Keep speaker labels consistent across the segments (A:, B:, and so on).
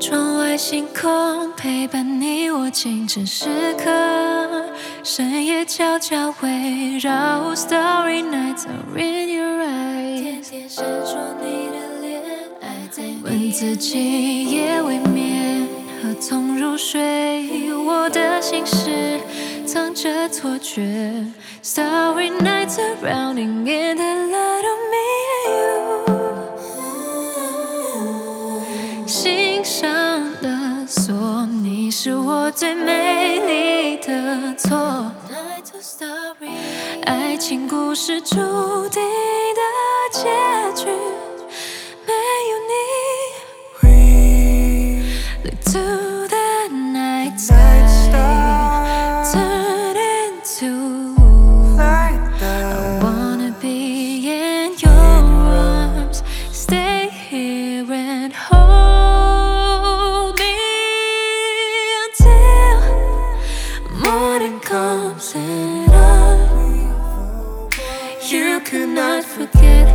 A: 窗外星空陪伴你我静止时刻，深夜悄悄围绕 Starry nights are in your eyes， 天天闪烁你的脸，爱在问自己夜未眠，何从入睡？我的心事藏着错觉 ，Starry nights surrounding in the light of me and you。心上的锁，你是我最美丽的错。爱情故事注定的结局，没有你。Look to the night sky, turn into I wanna be in your arms, stay here and hold me until morning comes and you could not forget.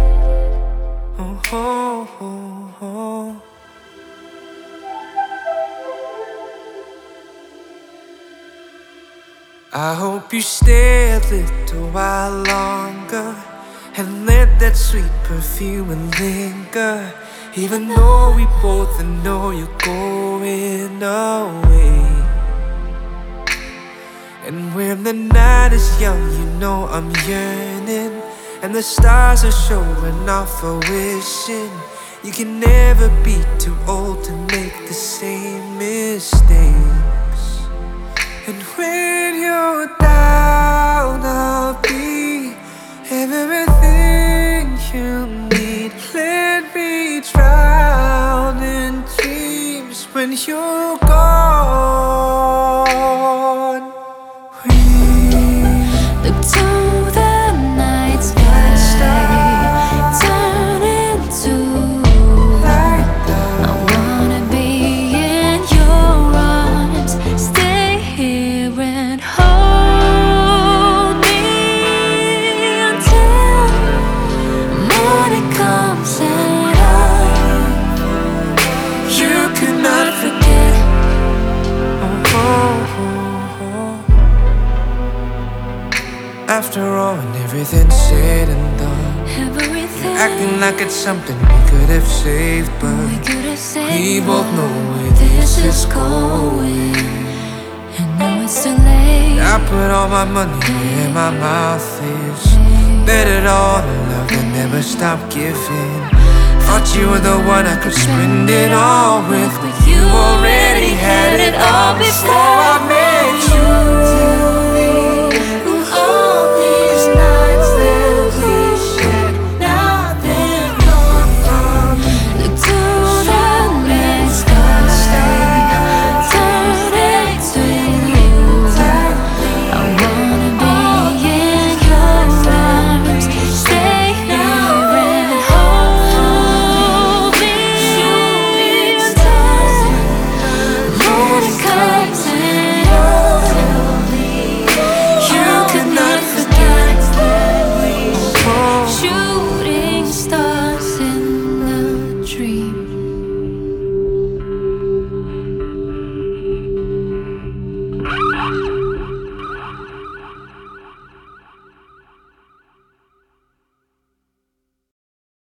B: I hope you stay a little while longer and let that sweet perfume linger, even though we both know you're going away. And when the night is young, you know I'm yearning, and the stars are showing off a wishing you can never be too old to make the same mistakes. And when you're down, I'll be everything you need. Let me drown in dreams when you're gone.
A: Look to the night sky, turn into I wanna be in your arms, stay here and hold me until morning comes and you could not forget.
B: After all, when everything's said and done,
A: Everything
B: acting like it's something we could have saved, but we both know where this is going.
A: And now it's too late.
B: I put all my money where my mouth is, bet it all on love and never stop giving. Thought you were the one I could spend it all